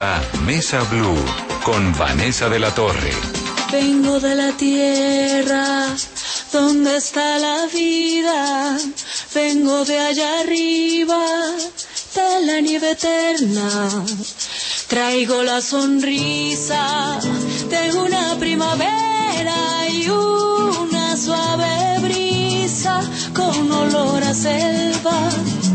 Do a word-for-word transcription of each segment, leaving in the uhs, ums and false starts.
Mesa Blue con Vanessa de la Torre. Vengo de la tierra donde está la vida, vengo de allá arriba de la nieve eterna, traigo la sonrisa de una primavera y una suave brisa con olor a selva,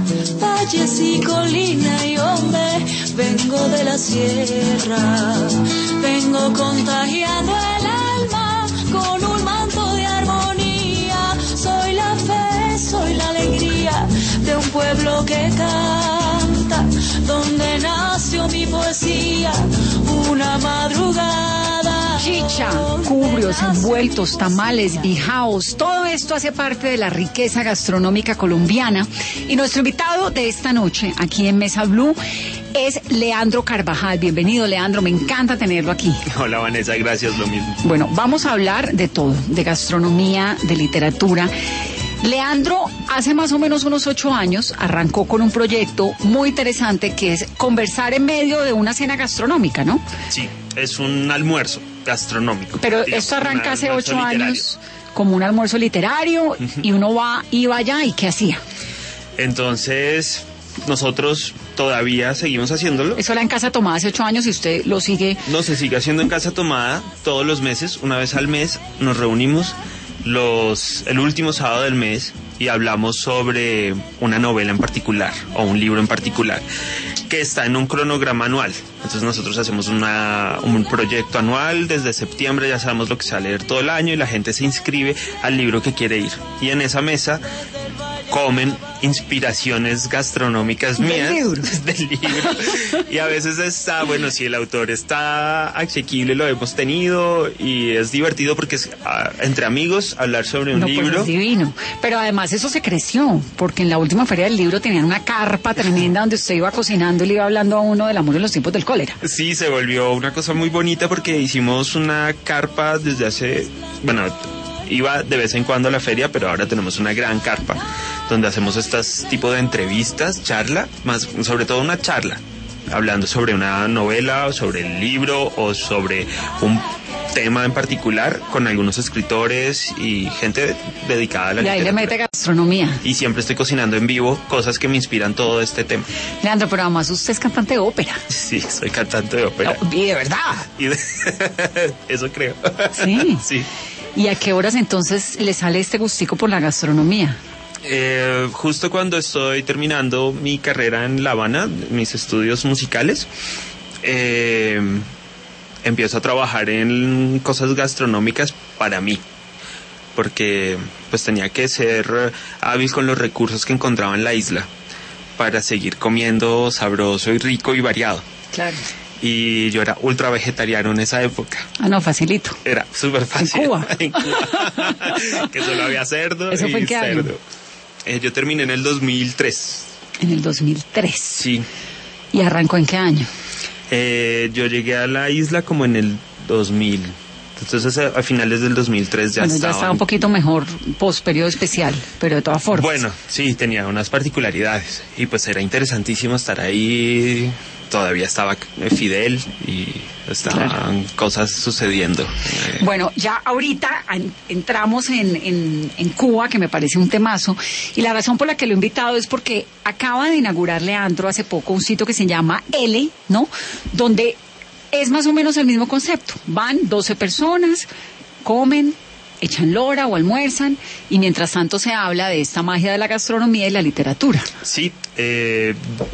valles y colina y hombre, vengo de la sierra, vengo contagiando el alma con un manto de armonía, soy la fe, soy la alegría de un pueblo que canta, donde nació mi poesía, una madrugada. Chicha, cubrios, envueltos, tamales, bijaos, todo esto hace parte de la riqueza gastronómica colombiana. Y nuestro invitado de esta noche, aquí en Mesa Blue, es Leandro Carvajal. Bienvenido, Leandro, me encanta tenerlo aquí. Hola, Vanessa, gracias, lo mismo. Bueno, vamos a hablar de todo, de gastronomía, de literatura. Leandro, hace más o menos unos ocho años, arrancó con un proyecto muy interesante que es conversar en medio de una cena gastronómica, ¿no? Sí, es un almuerzo gastronómico. Pero digamos, esto arranca hace ocho literario. años como un almuerzo literario, uh-huh. Y uno va, iba allá, ¿y qué hacía? Entonces, nosotros todavía seguimos haciéndolo. Eso era en Casa Tomada hace ocho años y usted lo sigue... No, se sigue haciendo en Casa Tomada todos los meses, una vez al mes, nos reunimos los el último sábado del mes y hablamos sobre una novela en particular o un libro en particular que está en un cronograma anual. Entonces nosotros hacemos una, un proyecto anual, desde septiembre ya sabemos lo que se va a leer todo el año y la gente se inscribe al libro que quiere ir. Y en esa mesa comen inspiraciones gastronómicas mías del libro. del libro y a veces está, bueno, si el autor está asequible lo hemos tenido y es divertido porque es uh, entre amigos hablar sobre un no, libro. Pues es divino, pero además eso se creció porque en la última feria del libro tenían una carpa tremenda donde usted iba cocinando y le iba hablando a uno del amor en los tiempos del cólera. Sí, se volvió una cosa muy bonita porque hicimos una carpa desde hace, bueno, iba de vez en cuando a la feria, pero ahora tenemos una gran carpa donde hacemos estos tipos de entrevistas, charla, más sobre todo una charla, hablando sobre una novela o sobre el libro o sobre un tema en particular con algunos escritores y gente dedicada a la literatura. Y ahí le mete gastronomía. Y siempre estoy cocinando en vivo cosas que me inspiran todo este tema. Leandro, pero además usted es cantante de ópera. Sí, soy cantante de ópera. No, y de verdad. Y de... Eso creo. Sí. Sí. ¿Y a qué horas entonces le sale este gustico por la gastronomía? Eh, justo cuando estoy terminando mi carrera en La Habana, mis estudios musicales, eh, empiezo a trabajar en cosas gastronómicas para mí, porque pues tenía que ser hábil con los recursos que encontraba en la isla para seguir comiendo sabroso y rico y variado. Claro. Y yo era ultra vegetariano en esa época. Ah, no, facilito. Era súper fácil. ¿En Cuba? En Cuba. Que solo había cerdo. ¿Eso fue en qué cerdo. año? Eh, yo terminé en el dos mil tres. En el dos mil tres. Sí. ¿Y arrancó en qué año? Eh, yo llegué a la isla como en el dos mil. Entonces a, a finales del dos mil tres ya bueno, estaba. ya estaba un poquito mejor post periodo especial, pero de todas formas. Bueno, sí, tenía unas particularidades. Y pues era interesantísimo estar ahí. Todavía estaba Fidel y estaban claro. cosas sucediendo. Bueno, ya ahorita entramos en, en, en Cuba, que me parece un temazo, y la razón por la que lo he invitado es porque acaba de inaugurar Leandro hace poco un sitio que se llama L, ¿no? Donde es más o menos el mismo concepto. Van doce personas, comen, echan lora o almuerzan, y mientras tanto se habla de esta magia de la gastronomía y la literatura. Sí, eh,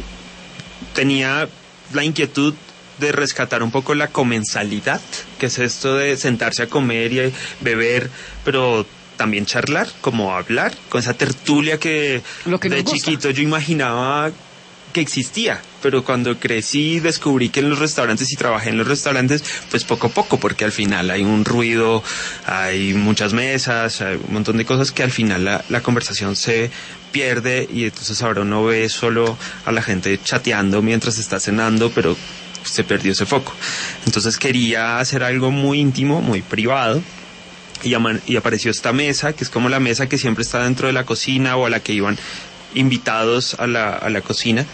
tenía la inquietud de rescatar un poco la comensalidad, que es esto de sentarse a comer y beber, pero también charlar, como hablar, con esa tertulia que, Lo que de gusta. chiquito yo imaginaba que existía, pero cuando crecí descubrí que en los restaurantes y trabajé en los restaurantes, pues poco a poco, porque al final hay un ruido, hay muchas mesas, hay un montón de cosas que al final la, la conversación se pierde y entonces ahora uno ve solo a la gente chateando mientras está cenando, pero se perdió ese foco. Entonces quería hacer algo muy íntimo, muy privado, y, ama- y apareció esta mesa, que es como la mesa que siempre está dentro de la cocina o a la que iban invitados a la, a la cocina,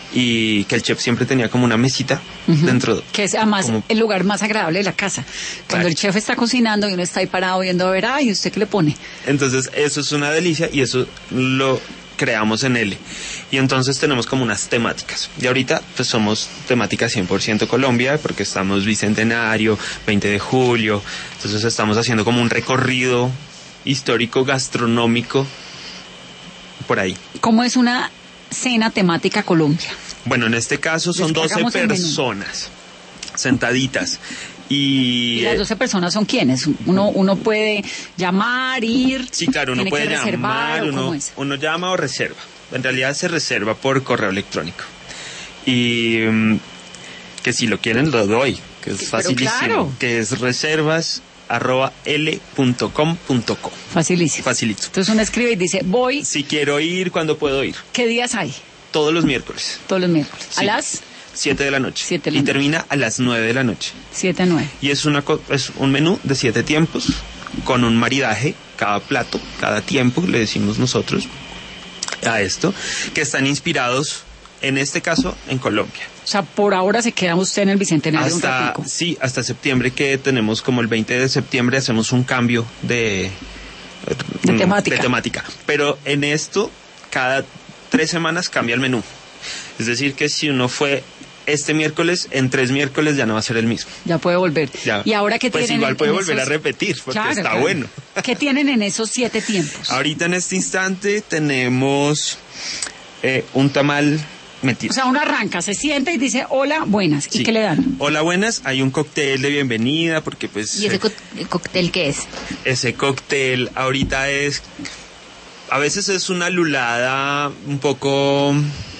y que el chef siempre tenía como una mesita uh-huh. dentro. Que es además como... el lugar más agradable de la casa. Cuando claro. el chef está cocinando y uno está ahí parado viendo a ver, ay, ¿usted qué le pone? Entonces eso es una delicia y eso lo creamos en L. Y entonces tenemos como unas temáticas. Y ahorita pues somos temática cien por ciento Colombia porque estamos bicentenario, veinte de julio. Entonces estamos haciendo como un recorrido histórico gastronómico por ahí. ¿Cómo es una cena temática Colombia? Bueno, en este caso son doce personas sentaditas. Y, ¿Y las doce personas son quiénes? Uno uno puede llamar, ir. Sí, claro, uno puede llamar, uno, uno llama o reserva. En realidad se reserva por correo electrónico. Y que si lo quieren lo doy, que es facilísimo, claro. que es reservas arroba l punto com punto co. Facilísimo. Facilito. Entonces uno escribe y dice, voy. Si quiero ir, ¿cuándo puedo ir? ¿Qué días hay? Todos los miércoles. Todos los miércoles. Sí. ¿A las? Siete de la noche. Siete de la y noche. termina a las nueve de la noche. Siete a nueve. Y es, una, es un menú de siete tiempos con un maridaje, cada plato, cada tiempo, le decimos nosotros a esto, que están inspirados, en este caso, en Colombia. O sea, por ahora se queda usted en el Bicentenario hasta, un ratico. Sí, hasta septiembre, que tenemos como el veinte de septiembre, hacemos un cambio de, de, temática. de temática. Pero en esto, cada tres semanas cambia el menú. Es decir, que si uno fue este miércoles, en tres miércoles ya no va a ser el mismo. Ya puede volver. Ya. ¿Y ahora qué pues tienen? Pues igual puede volver esos... a repetir, porque claro, está claro. bueno. ¿Qué tienen en esos siete tiempos? Ahorita en este instante tenemos eh, un tamal metido. O sea, uno arranca, se sienta y dice, hola, buenas. ¿Y sí. qué le dan? Hola, buenas. Hay un cóctel de bienvenida, porque pues... ¿Y ese co- cóctel qué es? Ese cóctel ahorita es... A veces es una lulada un poco...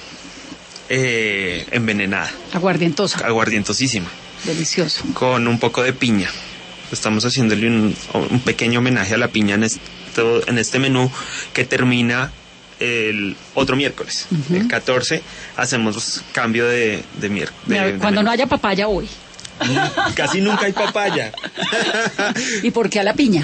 Eh, envenenada. Aguardientosa. Aguardientosísima. Delicioso. Con un poco de piña. Estamos haciéndole un, un pequeño homenaje a la piña en, esto, en este menú que termina el otro miércoles. Uh-huh. El catorce hacemos cambio de, de miércoles. Cuando no haya papaya, hoy. Casi nunca hay papaya. ¿Y por qué a la piña?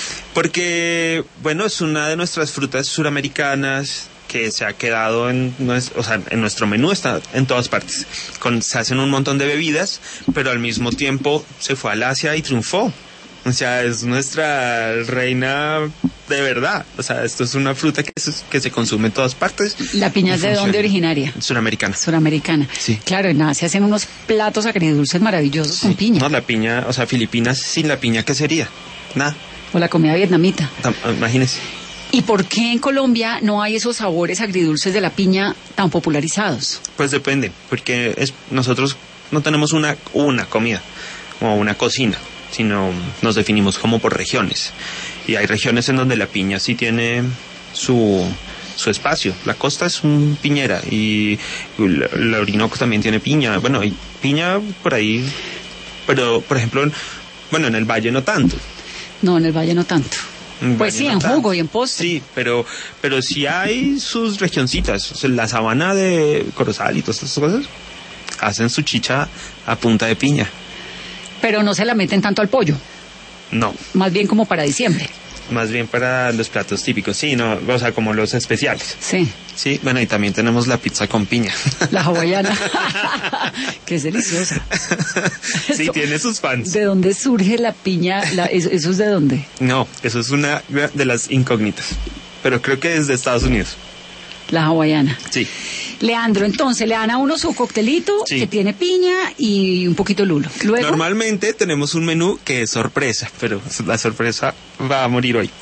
Porque, bueno, es una de nuestras frutas suramericanas que se ha quedado en, o sea, en nuestro menú, está en todas partes. Con, se hacen un montón de bebidas, pero al mismo tiempo se fue al Asia y triunfó. O sea, es nuestra reina de verdad. O sea, esto es una fruta que se, que se consume en todas partes. ¿La piña es de dónde originaria? Suramericana. Suramericana. Sí. Claro, en Asia hacen unos platos agridulces maravillosos sí. con piña. No, la piña, o sea, Filipinas sin la piña, ¿qué sería? Nada. O la comida vietnamita. Imagínese. ¿Y por qué en Colombia no hay esos sabores agridulces de la piña tan popularizados? Pues depende, porque es, nosotros no tenemos una, una comida o una cocina, sino nos definimos como por regiones. Y hay regiones en donde la piña sí tiene su, su espacio. La costa es un piñera y el Orinoco también tiene piña. Bueno, hay piña por ahí, pero por ejemplo, bueno, en el Valle no tanto. No, en el Valle no tanto. Pues sí, en jugo y en postre. Sí, pero pero sí hay sus regioncitas. O sea, la sabana de Corozal y todas estas cosas hacen su chicha a punta de piña. Pero no se la meten tanto al pollo. No. Más bien como para diciembre. Más bien para los platos típicos, sí, no, o sea, como los especiales. Sí. Sí, bueno, y también tenemos la pizza con piña. La hawaiana, que es deliciosa. Sí, eso, tiene sus fans. ¿De dónde surge la piña? La, eso, ¿Eso es de dónde? No, eso es una de las incógnitas, pero creo que es de Estados Unidos. La hawaiana. Sí. Leandro, entonces le dan a uno su coctelito sí. que tiene piña y un poquito de lulo. Luego, normalmente tenemos un menú que es sorpresa, pero la sorpresa va a morir hoy.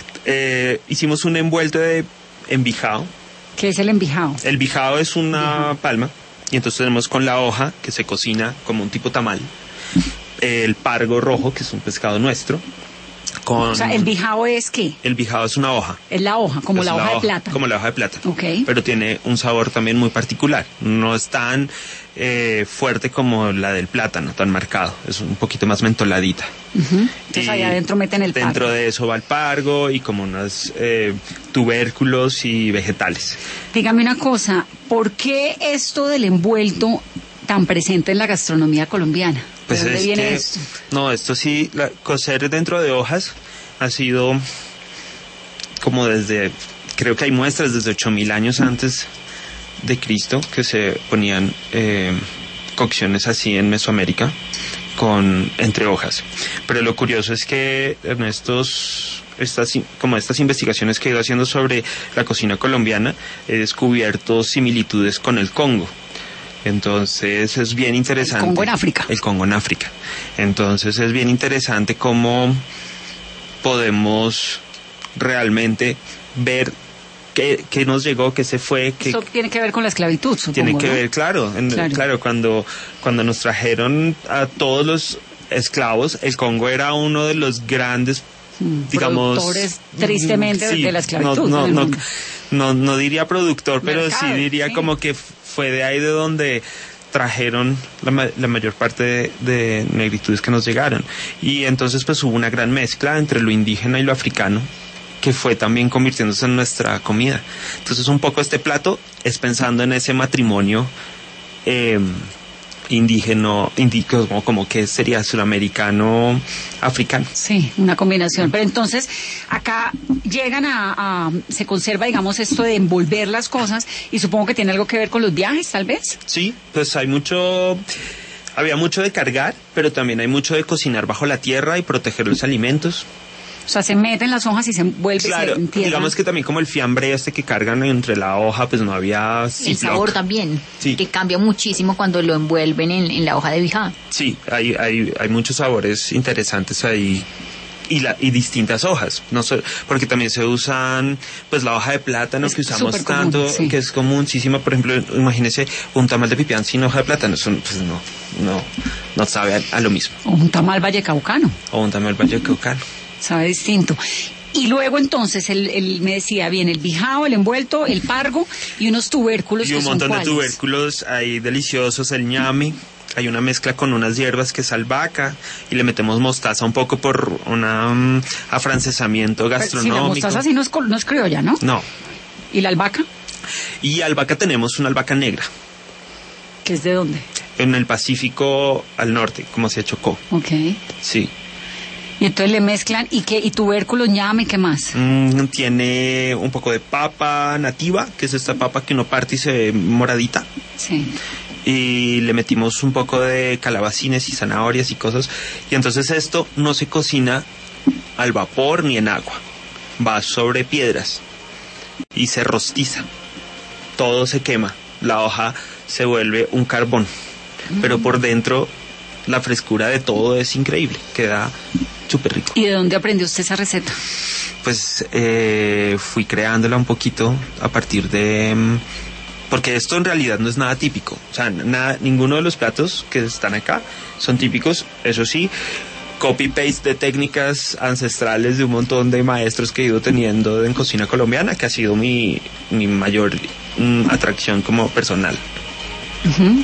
Eh, hicimos un envuelto de envijado. ¿Qué es el envijado? El bijao es una uh-huh. palma y entonces tenemos con la hoja que se cocina como un tipo tamal, el pargo rojo que es un pescado nuestro. Con... O sea, ¿el bijao es qué? El bijao es una hoja. Es la hoja, como la, la hoja, hoja de plátano. Como la hoja de plátano. Ok. Pero tiene un sabor también muy particular. No es tan eh, fuerte como la del plátano, tan marcado. Es un poquito más mentoladita. Uh-huh. Entonces y ahí adentro meten el pargo. Dentro de eso va el pargo y como unos eh, tubérculos y vegetales. Dígame una cosa, ¿por qué esto del envuelto tan presente en la gastronomía colombiana? ¿De Pues dónde es viene que, esto? No, esto sí, la, cocer dentro de hojas ha sido como desde, creo que hay muestras desde ocho mil años antes de Cristo que se ponían eh, cocciones así en Mesoamérica con entre hojas. Pero lo curioso es que en estos estas como estas investigaciones que he ido haciendo sobre la cocina colombiana he descubierto similitudes con el Congo. Entonces es bien interesante. El Congo en África. El Congo en África. Entonces es bien interesante cómo podemos realmente ver qué, qué nos llegó, qué se fue. Qué, Eso tiene que ver con la esclavitud, supongo. Tiene que ¿no? ver, claro, en, claro. claro, cuando, cuando nos trajeron a todos los esclavos, el Congo era uno de los grandes, mm, digamos... productores, tristemente, sí, de la esclavitud. No, no, no, no, no diría productor, pero Mercado, sí diría sí. como que fue de ahí de donde trajeron la, la mayor parte de, de negritudes que nos llegaron. Y entonces pues hubo una gran mezcla entre lo indígena y lo africano, que fue también convirtiéndose en nuestra comida. Entonces un poco este plato es pensando en ese matrimonio eh, indígena, indígena como, como que sería sudamericano, africano. Sí, una combinación. Pero entonces acá llegan a, a, se conserva, digamos, esto de envolver las cosas, y supongo que tiene algo que ver con los viajes, tal vez. Sí, pues hay mucho... Había mucho de cargar, pero también hay mucho de cocinar bajo la tierra y proteger los alimentos. O sea, se meten las hojas y se envuelve, claro, se entierran. Digamos que también como el fiambre este que cargan entre la hoja, pues no había El Ziploc. sabor también, sí. que cambia muchísimo cuando lo envuelven en, en la hoja de bijá. Sí, hay, hay, hay muchos sabores interesantes ahí. Y, la, y distintas hojas, no so, porque también se usan pues la hoja de plátano es que usamos común, tanto, sí. que es comunísima. Por ejemplo, imagínese un tamal de pipián sin hoja de plátano, eso pues no, no, no sabe a, a lo mismo. O un tamal vallecaucano. O un tamal vallecaucano. Sabe distinto. Y luego entonces, él, él me decía, bien, el bijao, el envuelto, el pargo y unos tubérculos. Y un que montón son de ¿cuáles? tubérculos ahí deliciosos, el ñame. Hay una mezcla con unas hierbas que es albahaca y le metemos mostaza un poco por un um, afrancesamiento gastronómico. Pero si la mostaza sí no es, no es criolla, ¿no? No. ¿Y la albahaca? Y albahaca tenemos una albahaca negra. ¿Que es de dónde? En el Pacífico al norte, como se Chocó. Ok. Sí. Y entonces le mezclan, ¿y qué? ¿Y tubérculos, ñame, qué más? Mm, tiene un poco de papa nativa, que es esta papa que uno parte y se ve moradita. Sí. Y le metimos un poco de calabacines y zanahorias y cosas. Y entonces esto no se cocina al vapor ni en agua. Va sobre piedras y se rostiza. Todo se quema. La hoja se vuelve un carbón. Mm. Pero por dentro la frescura de todo es increíble. Queda súper rico. ¿Y de dónde aprendió usted esa receta? Pues eh, fui creándola un poquito a partir de... Porque esto en realidad no es nada típico. O sea, nada, ninguno de los platos que están acá son típicos. Eso sí, copy-paste de técnicas ancestrales de un montón de maestros que he ido teniendo en cocina colombiana, que ha sido mi, mi mayor mm, atracción como personal. Uh-huh.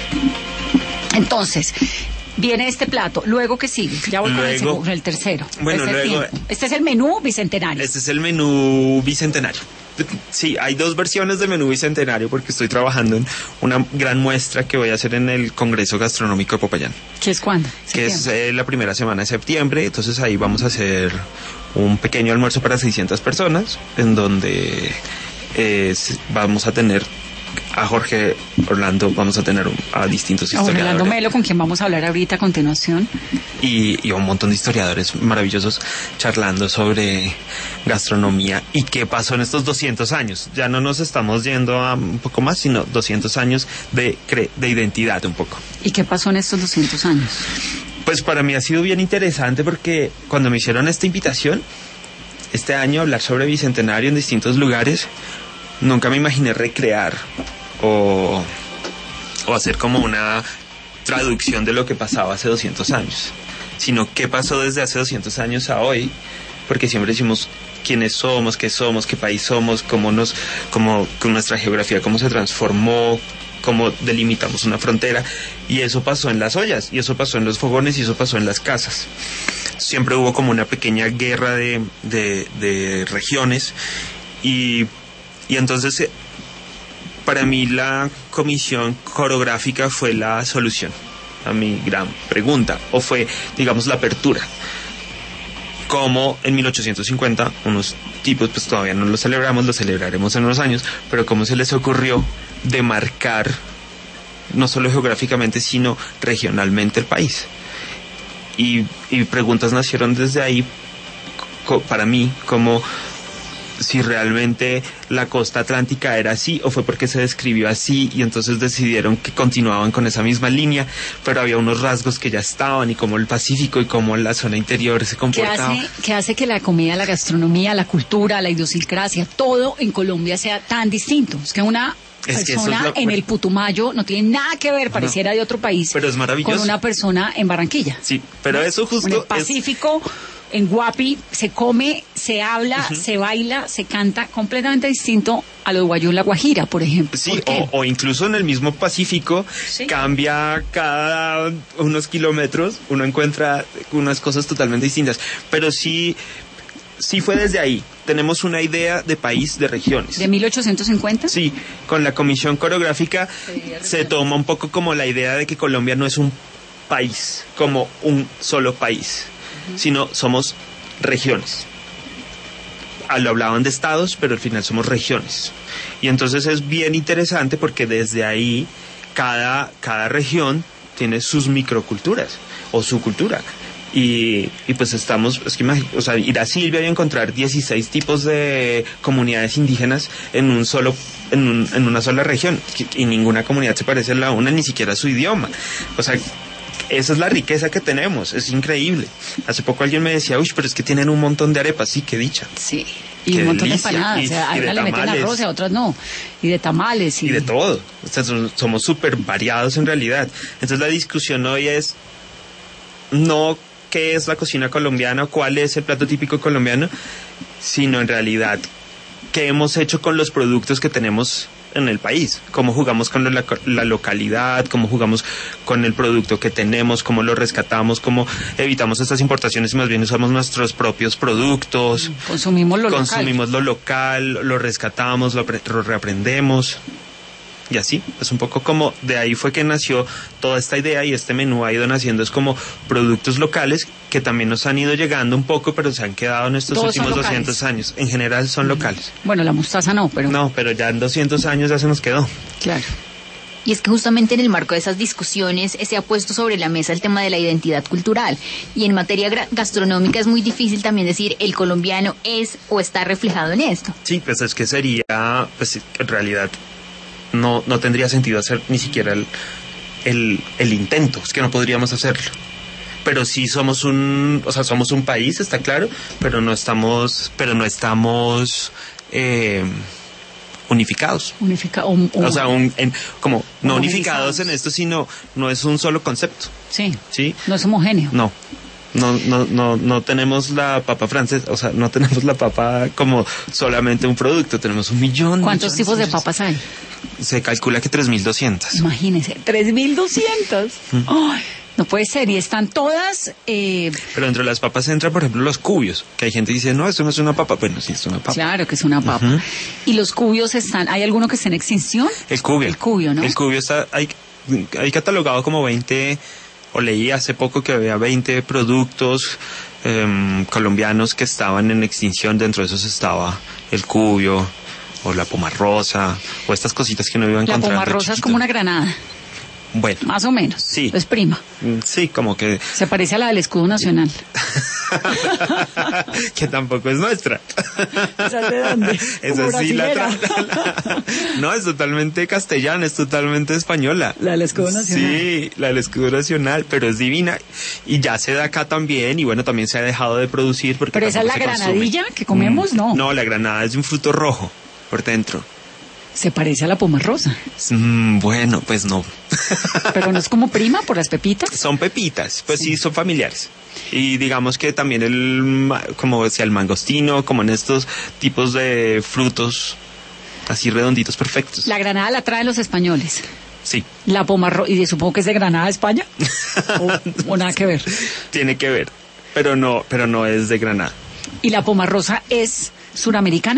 Entonces, viene este plato. ¿Luego qué sigue? Ya voy con el, segundo, el tercero. Bueno, este luego... Tiempo. Este es el menú bicentenario. Este es el menú bicentenario. Sí, hay dos versiones de menú bicentenario porque estoy trabajando en una gran muestra que voy a hacer en el Congreso Gastronómico de Popayán. ¿Qué es cuándo? Que es eh, la primera semana de septiembre. Entonces ahí vamos a hacer un pequeño almuerzo para seiscientas personas en donde eh, vamos a tener a Jorge Orlando, vamos a tener a distintos historiadores. Orlando Melo, con quien vamos a hablar ahorita a continuación. Y, y un montón de historiadores maravillosos charlando sobre gastronomía y qué pasó en estos doscientos años. Ya no nos estamos yendo a un poco más, sino doscientos años de, de identidad un poco. ¿Y qué pasó en estos doscientos años? Pues para mí ha sido bien interesante porque cuando me hicieron esta invitación, este año, a hablar sobre Bicentenario en distintos lugares, nunca me imaginé recrear o, o hacer como una traducción de lo que pasaba hace doscientos años, sino qué pasó desde hace doscientos años a hoy, porque siempre decimos quiénes somos, qué somos, qué país somos, cómo nos, cómo, con nuestra geografía, cómo se transformó, cómo delimitamos una frontera, y eso pasó en las ollas, y eso pasó en los fogones, y eso pasó en las casas. Siempre hubo como una pequeña guerra de, de, de regiones, y Y entonces, para mí la comisión coreográfica fue la solución a mi gran pregunta, o fue, digamos, la apertura. como en mil ochocientos cincuenta unos tipos, pues todavía no lo celebramos, lo celebraremos en unos años, pero cómo se les ocurrió demarcar no solo geográficamente sino regionalmente el país. Y, y preguntas nacieron desde ahí co- para mí, como si realmente la costa atlántica era así o fue porque se describió así y entonces decidieron que continuaban con esa misma línea, pero había unos rasgos que ya estaban, y como el Pacífico y como la zona interior se ¿Qué comportaba. hace, ¿Qué hace que la comida, la gastronomía, la cultura, la idiosincrasia, todo en Colombia sea tan distinto? Es que una Es que eso persona es lo- en el Putumayo no tiene nada que ver, pareciera de otro país, Pero es maravilloso. con una persona en Barranquilla. Sí, pero eso justo En el es- Pacífico, en Guapi, se come, se habla, Ujú. se baila, se canta completamente distinto a lo de Guayú en La Guajira, por ejemplo. Sí, ¿Por qué? o, o incluso en el mismo Pacífico Sí. cambia cada unos kilómetros, uno encuentra unas cosas totalmente distintas. Pero sí, sí fue desde ahí. Tenemos una idea de país, de regiones. ¿De mil ochocientos cincuenta? Sí, con la comisión coreográfica se toma un poco como la idea de que Colombia no es un país, como un solo país, sino somos regiones. Ah, lo hablaban de estados, pero al final somos regiones. Y entonces es bien interesante porque desde ahí cada, cada región tiene sus microculturas o su cultura. Y, y pues estamos, es que imagi- o sea, ir a Silvia y encontrar dieciséis tipos de comunidades indígenas en un solo, en, un, en una sola región, y ninguna comunidad se parece a la una, ni siquiera su idioma. O sea, esa es la riqueza que tenemos, es increíble. Hace poco alguien me decía, uy, pero es que tienen un montón de arepas, sí, qué dicha. Sí. Y Qué un montón delicia. de empanadas. Y- o sea, a y de una le meten tamales. arroz y a otras no. Y de tamales. Y, Y de todo. O sea, son- somos súper variados en realidad. Entonces la discusión hoy es no qué es la cocina colombiana o cuál es el plato típico colombiano, sino en realidad qué hemos hecho con los productos que tenemos en el país, cómo jugamos con la, la localidad, cómo jugamos con el producto que tenemos, cómo lo rescatamos, cómo evitamos estas importaciones y más bien usamos nuestros propios productos. consumimos lo local. Consumimos lo local, lo rescatamos, lo, apre- lo reaprendemos. Y así, es un poco como de ahí fue que nació toda esta idea, y este menú ha ido naciendo, es como productos locales que también nos han ido llegando un poco, pero se han quedado en estos Todos son últimos locales. doscientos años. En general son locales. Bueno, la mostaza no, pero No, pero ya en doscientos años ya se nos quedó. claro. Y es que justamente en el marco de esas discusiones eh, se ha puesto sobre la mesa el tema de la identidad cultural. Y en materia gra- gastronómica es muy difícil también decir el colombiano es o está reflejado en esto. Sí, pues es que sería, pues en realidad no, no tendría sentido hacer ni siquiera el, el, el intento, es que no podríamos hacerlo. Pero sí somos un, o sea, somos un país, está claro, pero no estamos, pero no estamos eh, unificados. Unifica, o, o- O sea, un, en, como no Homogenizados. unificados en esto, sino no es un solo concepto, sí, ¿sí? no es homogéneo. No. No, no, no, no tenemos la papa francesa, o sea, no tenemos la papa como solamente un producto, tenemos un millón. ¿Cuántos millones, tipos de millones. papas hay? Se calcula que tres mil doscientos. Imagínense, tres mil doscientos. Ay, no puede ser, y están todas... Eh, Pero entre las papas entran, por ejemplo, los cubios, que hay gente que dice, no, esto no es una papa. Bueno, sí, es una papa. claro que es una papa. Ujú. Y los cubios están... ¿Hay alguno que esté en extinción? El cubio. El cubio, ¿no? El cubio está, hay, hay catalogado como veinte, o leí hace poco que había veinte productos em, colombianos que estaban en extinción. Dentro de esos estaba el cubio, o la pomarrosa, o estas cositas que no iba a La encontrar. pomarrosa es como una granada, Bueno, más o menos. Sí. Es prima. mm, sí, como que, Se parece a la del escudo nacional. que tampoco es nuestra. ¿Esa es de dónde? Esa Como sí, la, brasilera. tra- la- no, es totalmente castellana, es totalmente española. La del escudo nacional. Sí, la del escudo nacional, pero es divina. Y ya se da acá también, y bueno, también se ha dejado de producir porque Pero esa es la tampoco se consume. granadilla que comemos, Mm, no. No, la granada es de un fruto rojo por dentro. Se parece a la pomarrosa. Mm, bueno, pues no. Pero no es como prima por las pepitas. Son pepitas, pues sí. son familiares. Y digamos que también el, ma- como decía, el mangostino, como en estos tipos de frutos así redonditos perfectos. La granada la traen los españoles. Sí, La pomarrosa, y supongo que es de Granada, España. O, o nada que ver. tiene que ver, pero no, pero no es de Granada. ¿Y la pomarrosa es suramericana?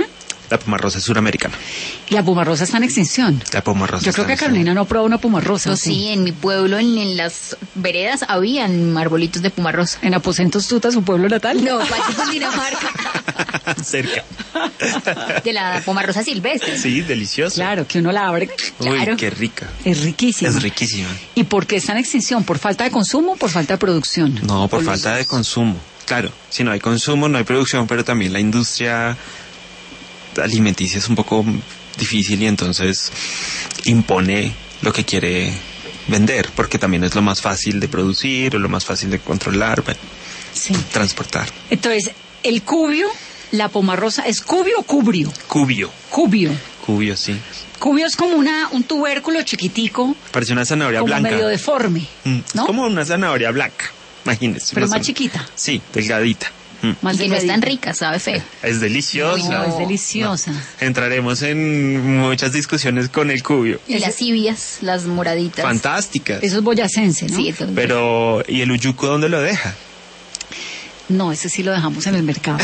La pumarrosa es suramericana. Y la pumarrosa está en extinción. La pumarrosa Yo creo que Carolina no probó una pumarrosa. No, sí, en mi pueblo, en, en las veredas, habían arbolitos de pumarrosa. ¿En Aposentos Tuta, su pueblo natal? No, Pacho, Cundinamarca. Cerca. De la pumarrosa silvestre. Sí, delicioso. Claro, que uno la abre. Claro. Uy, qué rica. Es riquísima. Es riquísima. ¿Y por qué está en extinción? ¿Por falta de consumo o por falta de producción? No, por ¿O los falta dos? de consumo. Claro, si no hay consumo, no hay producción, pero también la industria alimenticia es un poco difícil y entonces impone lo que quiere vender, porque también es lo más fácil de producir o lo más fácil de controlar, bueno, Sí. transportar. Entonces, el cubio, la pomarrosa, ¿es cubio o cubrio? Cubio, Cubio. cubio, sí. Cubio es como una, un tubérculo chiquitico, Parece una zanahoria como blanca. medio deforme, Mm, ¿no? Es como una zanahoria blanca, imagínese. Pero una más zan- chiquita. Sí, delgadita. Mm. Más Y que no es tan delgadita. rica, sabe feo. Es deliciosa. No, es deliciosa. Entraremos en muchas discusiones con el cubio. Y las ibias, las moraditas. Fantásticas. Eso es boyacense, ¿no? Sí, eso es- Pero, ¿y el uyuco dónde lo deja? No, ese sí lo dejamos en el mercado.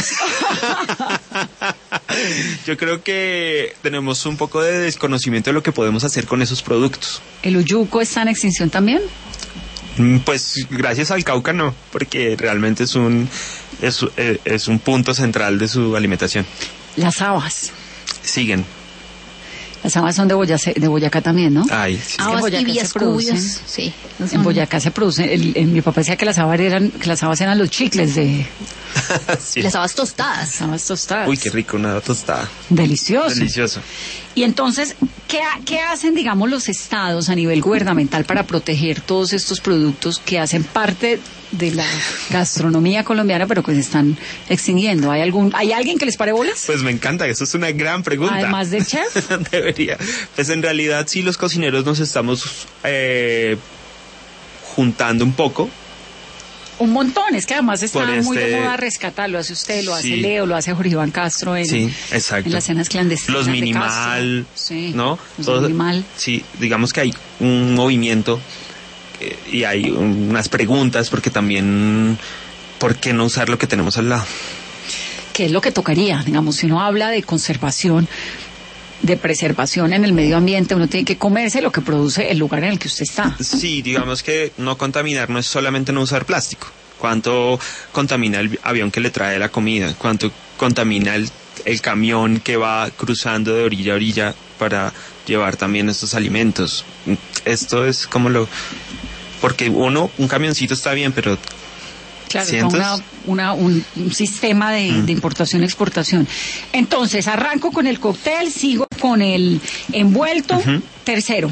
Yo creo que tenemos un poco de desconocimiento de lo que podemos hacer con esos productos. ¿El uyuco está en extinción también? Mm, Pues gracias al Cauca no, porque realmente es un es, eh, es un punto central de su alimentación. Las habas. Siguen. Las habas son de, Boyace- de Boyacá también, ¿no? Ay, sí. Ah, Habas, en Boyacá ibias, se producen. cubios. Sí. no En son- Boyacá se producen. El, el- mi papá decía que las habas eran, que las habas eran los chicles de Sí. Las habas tostadas. las habas tostadas. Uy, qué rico, una tostada. Delicioso. Delicioso. Y entonces, ¿qué, ha- ¿qué hacen, digamos, los estados a nivel gubernamental para proteger todos estos productos que hacen parte de la gastronomía colombiana, pero que se están extinguiendo? ¿Hay algún, ¿hay alguien que les pare bolas? Pues me encanta, eso es una gran pregunta. Además del chef. Debería. Pues en realidad sí, los cocineros nos estamos eh, juntando un poco. Un montón, es que además está Por muy de este- moda rescatar, lo hace usted, lo hace Sí. Leo, lo hace Jorge Iván Castro en, Sí, exacto. en las cenas clandestinas. Los de minimal, Castro. Sí, ¿no? los Todo- minimal. Sí, digamos que hay un movimiento eh, y hay unas preguntas porque también, ¿por qué no usar lo que tenemos al lado? Que es lo que tocaría, digamos, si uno habla de conservación, de preservación en el medio ambiente, uno tiene que comerse lo que produce el lugar en el que usted está. Sí, digamos que no contaminar no es solamente no usar plástico. ¿Cuánto contamina el avión que le trae la comida? ¿Cuánto contamina el, el camión que va cruzando de orilla a orilla para llevar también estos alimentos? Esto es como lo... Porque uno, un camioncito está bien, pero... Claro, ¿Sientes? está una, una, un, un sistema de, Mm. de importación y exportación. Entonces, arranco con el cóctel, sigo con el envuelto, Ujú. tercero.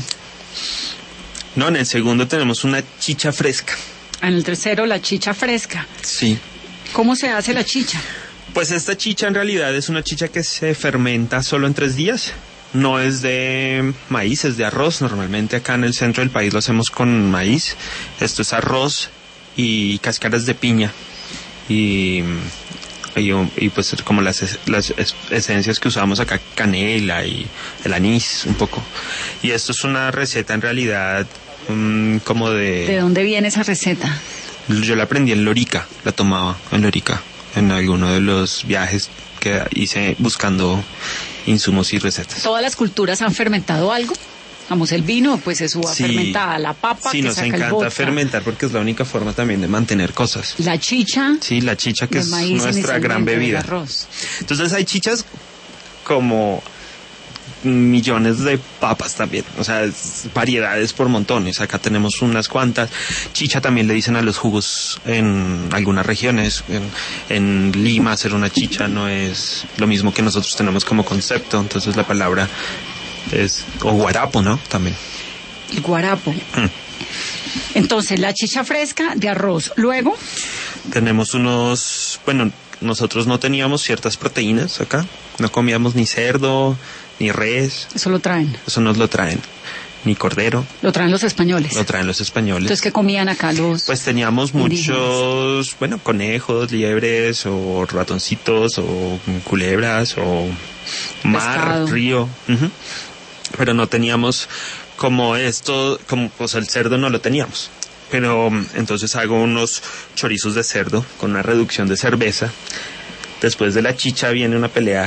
No, en el segundo tenemos una chicha fresca. En el tercero, la chicha fresca. Sí. ¿Cómo se hace la chicha? Pues esta chicha en realidad es una chicha que se fermenta solo en tres días. No es de maíz, es de arroz. Normalmente acá en el centro del país lo hacemos con maíz. Esto es arroz y cáscaras de piña. Y, y, y pues como las, es- las es- esencias que usamos acá, canela y el anís un poco. Y esto es una receta en realidad mm, como ¿De dónde viene esa receta? Yo la aprendí en Lorica, la tomaba en Lorica, en alguno de los viajes que hice buscando insumos y recetas. ¿Todas las culturas han fermentado algo? Vamos, el vino, pues es uva Sí. fermentada, la papa Sí, que nos saca el encanta vodka, fermentar porque es la única forma también de mantener cosas. la chicha, Sí, la chicha que el es maíz nuestra gran inicialmente, el bebida. arroz. Entonces hay chichas como millones de papas también, o sea, es variedades por montones. Acá tenemos unas cuantas. Chicha también le dicen a los jugos en algunas regiones. En, en Lima hacer una chicha no es lo mismo que nosotros tenemos como concepto, entonces la palabra es, o guarapo, ¿no? También. El guarapo. Entonces, la chicha fresca de arroz. Luego, Tenemos unos, bueno, nosotros no teníamos ciertas proteínas acá, no comíamos ni cerdo, ni res, eso lo traen. eso nos lo traen, ni cordero, Lo traen los españoles. lo traen los españoles. Entonces, ¿qué comían acá los...? Pues teníamos indígenas? muchos, bueno, conejos, liebres, o ratoncitos, o culebras, o mar, Pescado. río. Ujú. Pero no teníamos como esto, como pues el cerdo no lo teníamos. Pero mm, entonces hago unos chorizos de cerdo con una reducción de cerveza. Después de la chicha viene una pelea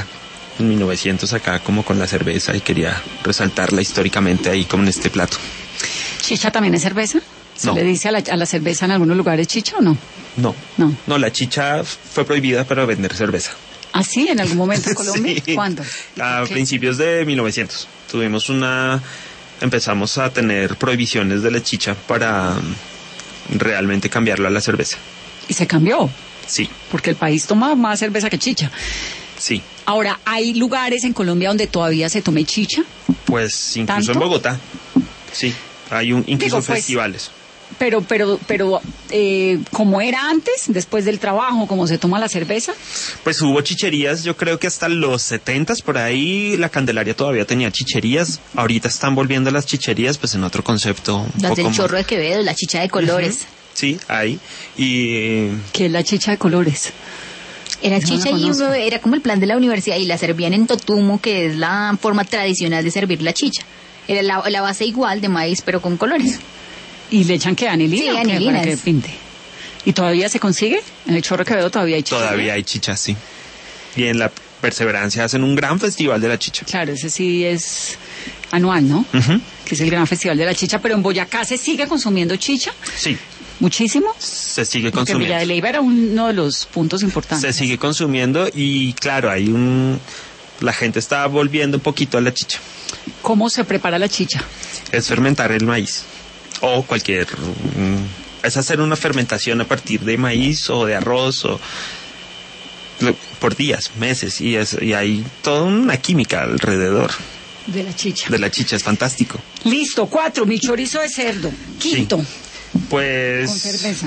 en mil novecientos acá como con la cerveza y quería resaltarla históricamente ahí como en este plato. ¿Chicha también es cerveza? ¿Se No. le dice a la, a la cerveza en algunos lugares chicha o no? No, No. no, la chicha fue prohibida para vender cerveza. ¿Ah, sí? ¿En algún momento en Colombia? Sí. ¿Cuándo? A ¿Por qué? principios de mil novecientos tuvimos una, empezamos a tener prohibiciones de la chicha para mm, realmente cambiarla a la cerveza. Y se cambió, Sí, porque el país toma más cerveza que chicha. sí. Ahora, ¿hay lugares en Colombia donde todavía se tome chicha? Pues incluso ¿Tanto? en Bogotá. Sí, hay un, incluso Digo, pues, festivales. Pero, pero, pero, eh, como era antes, después del trabajo, como se toma la cerveza. Pues hubo chicherías, yo creo que hasta los setentas por ahí la Candelaria todavía tenía chicherías. Ahorita están volviendo las chicherías, pues en otro concepto. Un Las poco del más- Chorro de Quevedo, la chicha de colores. Sí, hay. Y Que es la chicha de colores. Era No la chicha y conozco. uno, era como el plan de la universidad y la servían en totumo, que es la forma tradicional de servir la chicha. Era la, la base igual de maíz, pero con colores. ¿Y le echan qué? ¿Anilina? Sí, o qué? anilinas. Para que pinte. ¿Y todavía se consigue? En el Chorro de Quevedo todavía hay chicha. todavía hay chicha, sí. Y en la Perseverancia hacen un gran festival de la chicha. Claro, ese sí es anual, ¿no? Ujú. Que es el gran festival de la chicha. Pero en Boyacá se sigue consumiendo chicha. Sí, Muchísimo. se sigue Porque Villa de consumiendo. Leyva era uno de los puntos importantes. Se sigue consumiendo y claro, hay un... La gente está volviendo un poquito a la chicha. ¿Cómo se prepara la chicha? Es fermentar el maíz o cualquier mm, es hacer una fermentación a partir de maíz o de arroz o lo- por días, meses y es y hay toda una química alrededor De la chicha. de la chicha, es fantástico. Listo, cuatro, mi chorizo de cerdo. Quinto, con Pues cerveza.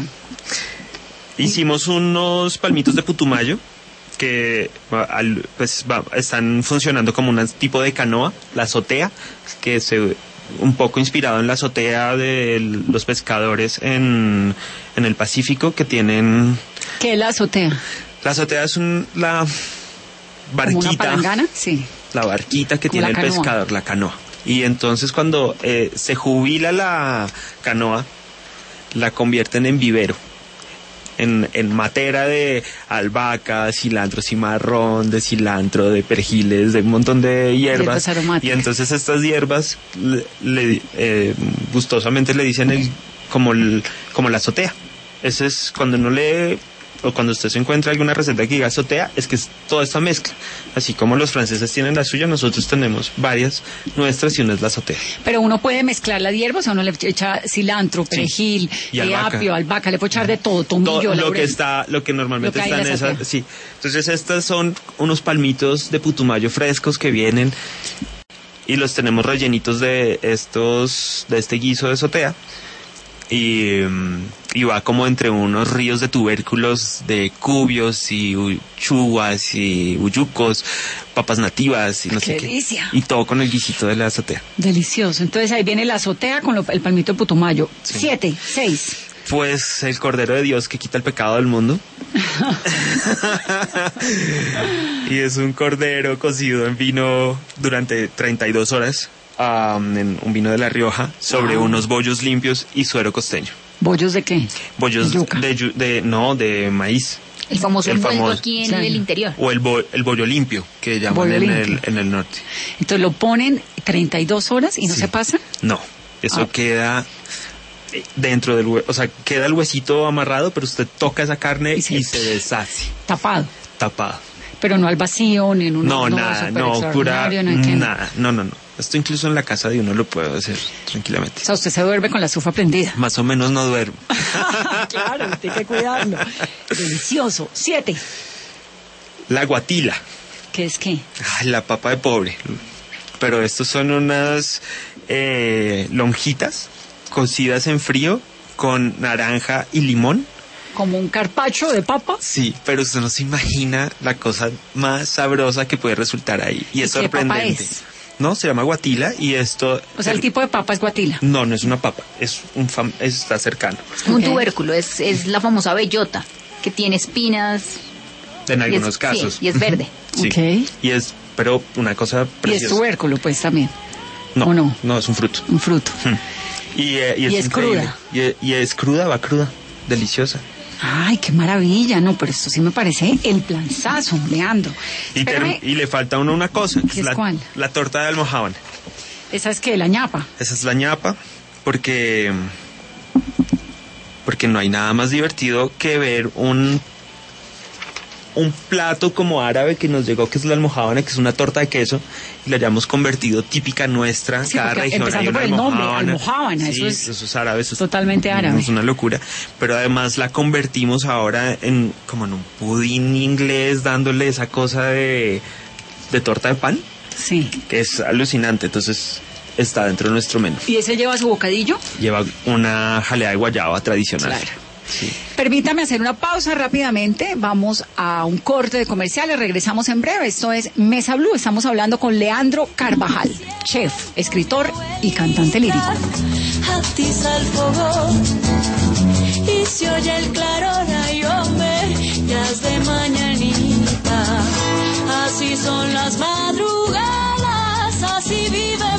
hicimos unos palmitos de putumayo que va, al- pues, va- están funcionando como un tipo de canoa, la azotea, que se un poco inspirado en la azotea de los pescadores en, en el Pacífico que tienen... ¿Qué es la azotea? La azotea es un, la ¿Como una barquita, palangana? Sí. la barquita que Como tiene la el canoa. pescador, la canoa. Y entonces cuando eh, se jubila la canoa, la convierten en vivero. En, en matera de albahaca, cilantro cimarrón, de cilantro, de perjiles, de un montón de hierbas. Hierbas aromáticas. Y entonces estas hierbas le, le- eh, gustosamente le dicen el, como, el, como la azotea. Ese es cuando uno lee o cuando usted se encuentra alguna receta que diga azotea, es que es toda esta mezcla. Así como los franceses tienen la suya, nosotros tenemos varias nuestras y una es la azotea. Pero uno puede mezclar las hierbas, o sea, uno le echa cilantro, perejil, Y eh, albahaca. apio, albahaca, le puede echar de todo, tomillo, Todo lo laurel. que está, lo que normalmente Lo que hay está en en la esa, azotea. sí. Entonces estas son unos palmitos de putumayo frescos que vienen y los tenemos rellenitos de estos, de este guiso de azotea y, mm, y va como entre unos ríos de tubérculos de cubios y uchuvas y uyucos, papas nativas y no ¡Qué sé qué. delicia! Y todo con el guisito de la azotea. Delicioso. Entonces ahí viene la azotea con lo- el palmito de putumayo. Sí. Siete, seis. Pues el Cordero de Dios que quita el pecado del mundo. Y es un cordero cocido en vino durante treinta y dos horas, um, en un vino de La Rioja, sobre Wow. unos bollos limpios y suero costeño. ¿Bollos de qué? Bollos De yuca. de, yu- de- no, de maíz. El famoso El envuelto famoso. aquí en Sí. el interior. O el, bo- el bollo limpio, que llaman Bollo en limpio. el, en el norte. Entonces lo ponen treinta y dos horas y no Sí. se pasa. No, eso Ah. queda eh, dentro del hueso. O sea, queda el huesito amarrado, pero usted toca esa carne Y y se- se, deshace, Tapado. tapado. Pero no al vacío, ni en un No, horno nada, súper no, pura, extraordinario, no hay que- nada, no, no, no. Esto incluso en la casa de uno lo puedo hacer tranquilamente. O sea, usted se duerme con la estufa prendida. Más o menos no duermo. Claro, tiene que cuidarlo. Delicioso. Siete. La guatila, ¿Qué es qué? ay, la papa de pobre. Pero estos son unas eh, lonjitas cocidas en frío con naranja y limón. Como un carpacho de papa. Sí, pero usted no se imagina la cosa más sabrosa que puede resultar ahí. Y es ¿Y qué papa sorprendente. es? No, se llama guatila y esto... O sea, el tipo de papa es guatila. No, no es una papa, es un fam- está cercano. Un Ok. tubérculo, es, es la famosa bellota, que tiene espinas. En y algunos es- casos. sí, y es verde. Sí. Ok. Y es, pero una cosa Y es preciosa. tubérculo, pues también. No, ¿o no? no, es un fruto. Un fruto. Y, eh, y es, Y es increíble. cruda. Y, y es cruda, va cruda, deliciosa. Ay, qué maravilla, no, pero esto sí me parece el planzazo, Leandro. Y, ter- y le falta a uno una cosa, que ¿Qué es es la, cuál? la torta de almojábana. Esa es que la ñapa. Esa es la ñapa, porque porque no hay nada más divertido que ver un un plato como árabe que nos llegó, que es la almojábana, que es una torta de queso, y la hayamos convertido típica nuestra. Sí, cada porque región hay empezando una por el nombre, almojábana. almojábana, Sí, eso es eso es árabe, eso es totalmente árabe. Es una locura, pero además la convertimos ahora en como en un pudín inglés, dándole esa cosa de de torta de pan, Sí. que es alucinante. Entonces está dentro de nuestro menú. ¿Y ese lleva su bocadillo? Lleva una jalea de guayaba tradicional. Claro. Sí. Permítame hacer una pausa rápidamente. Vamos a un corte de comerciales. Regresamos en breve. Esto es Mesa Blue. Estamos hablando con Leandro Carvajal, chef, escritor y cantante lírico. Atiza el fogón y se oye el claror, ay hombre, ya es de mañanita. Así son las madrugadas, así vive